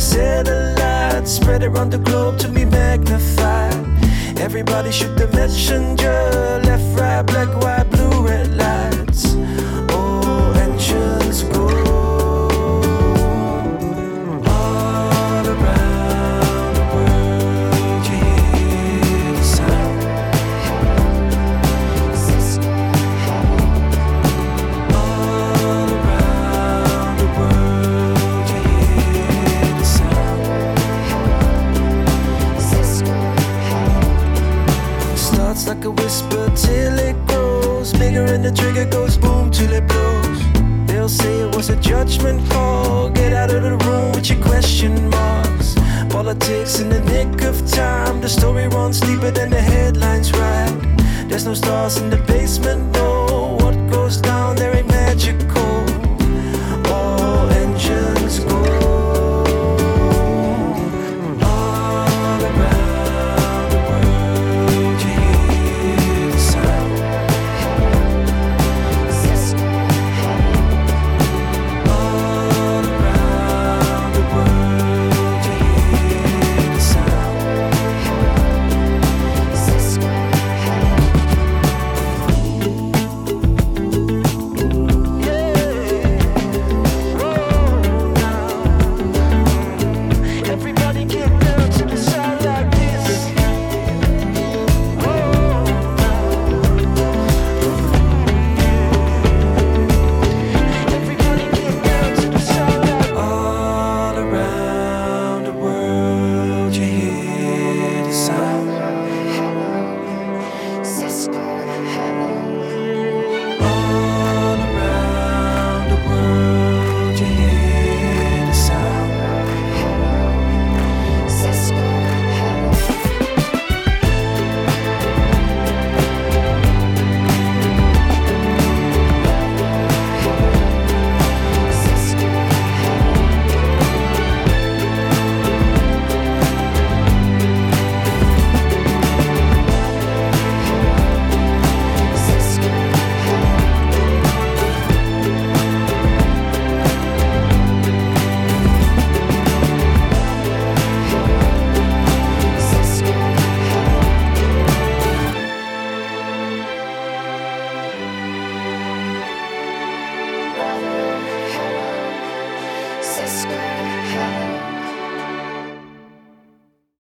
satellite spread around the globe to be magnified. Everybody shoot the messenger, left, right, black, white, blue, red lights. Oh, engines go all around the world. You hear the sound all around the world. You hear the sound. Starts like a whisper till it grows bigger, and the trigger goes boom till it blows. They'll say it was a judgment call. Get out of the room with your question marks. Politics in the nick of time. The story runs deeper than the headlines write. There's no stars in the basement, no. What goes down there ain't magical. All engines go all around the world. You hear the sound all around the world. You hear the sound. Everybody get down to the sound like this. Everybody get down to the sound like all around the world. You hear the sound all around the world. You hear the sound. Cisco.